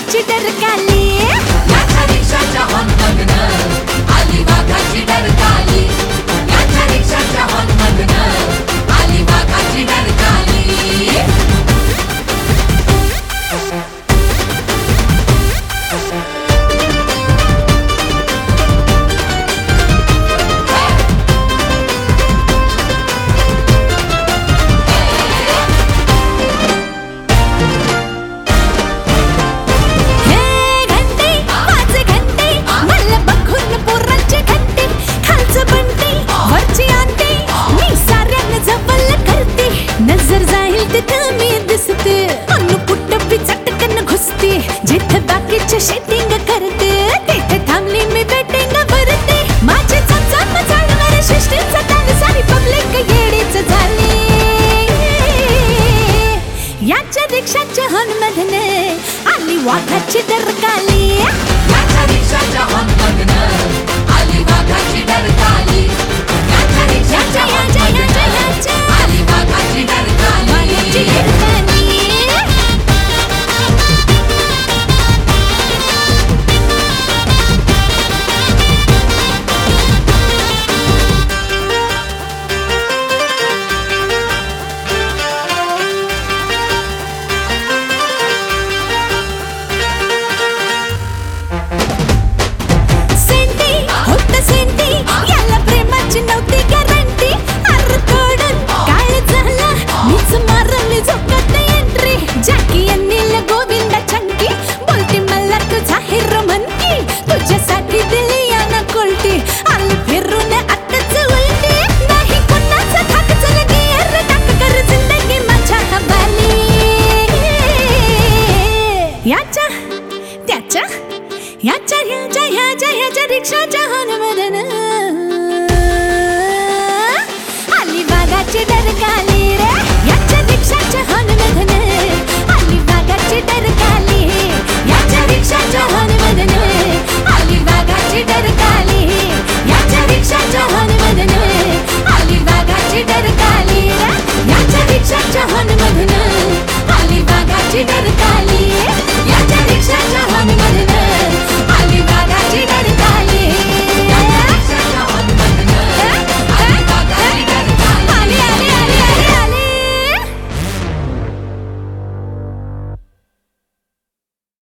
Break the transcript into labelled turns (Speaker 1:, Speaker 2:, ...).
Speaker 1: वाघाची डरकाली
Speaker 2: याच्या रिक्षाच्या हॉर्नमधनं आली वाघाची डरकाली. याच्या रिक्षाच्या हॉर्नमधनं आली वाघाची डरकाली.
Speaker 1: नजर जाईल तिथं मी दिसते अनु कुठं बी चटकन घुसते. जिथे बाकीचे शेटिंग करते तिथे थांबली मी बेटिंग भरते. माझे चमचम चालणारे शिष्टीचा ताल सारी पब्लिक येडीच झाली. याच्या रिक्षाच्या हॉर्नमधने आली वाघाची डरकाली.
Speaker 2: याच्या रिक्षाच्या हॉर्नमधनं आली वाघाची डरकाली. याच्या रिक्षाच्या हॉर्नमधनं आली वाघाची डरकाली.
Speaker 1: याला प्रेमाची नव्हती गॅरंटी. अर्धकडून काय झालं मीच मारली झोपत एंट्री. जॅकी अनिल गोविंदा चंकी बोलती मला तुझा हिरो म्हणती. तुझ्यासाठी दिली यानं कोलटी आली फिरून आताच उलटी. नाही कुणाचा थाक चल गियर टाक कर जिंदगी माझ्या हवाली. याच्या त्याच्या याच्या ह्याच्या ह्याच्या ह्याच्या रिक्षाच्या हॉर्नमधनं